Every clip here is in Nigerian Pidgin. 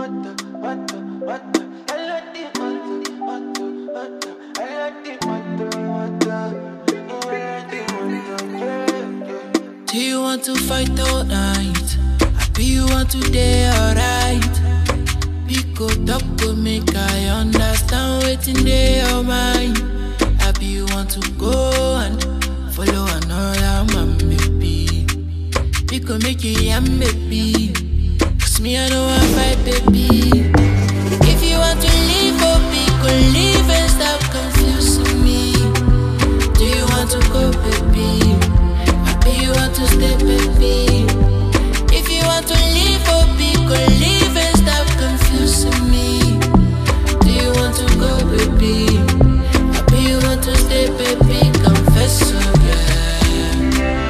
Do you want to fight all night? Happy you want to day alright? Pick up, go make I understand what's in your mind. Happy you want to go and follow another man, baby. Pick up, make you yam, baby. Cause me, I know I fight, baby. If you want to leave, oh, pick up, leave and stop confusing me. Do you want to go, baby? You want to stay, baby. If you want to leave, oh, pick or leave and stop confusing me. Do you want to go, baby? Happy you want to stay, baby. Confess, so yeah.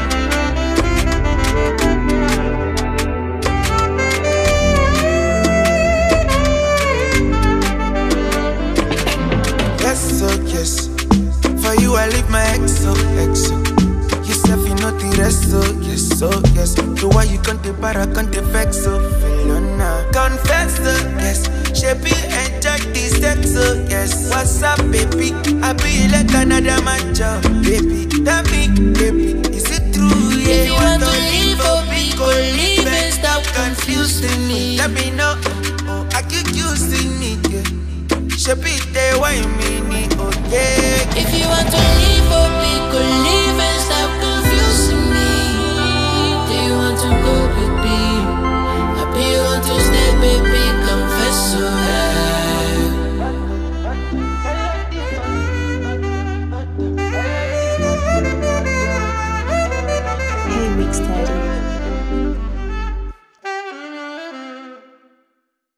Yes, so yes. For you, I leave my exo. If you know the rest, so yes. The why you can't para, can't vex, so feel on confess, so yes. Shape you enjoy the sex, so yes. What's up, baby? I be like another man, baby. Tell me, baby, is it true? Yeah, if you want to leave, oh, go leave and stop confusing me. Let me know, oh, I keep using me, yeah. Shape it there, why me, oh, yeah. If you want to leave, oh, go leave and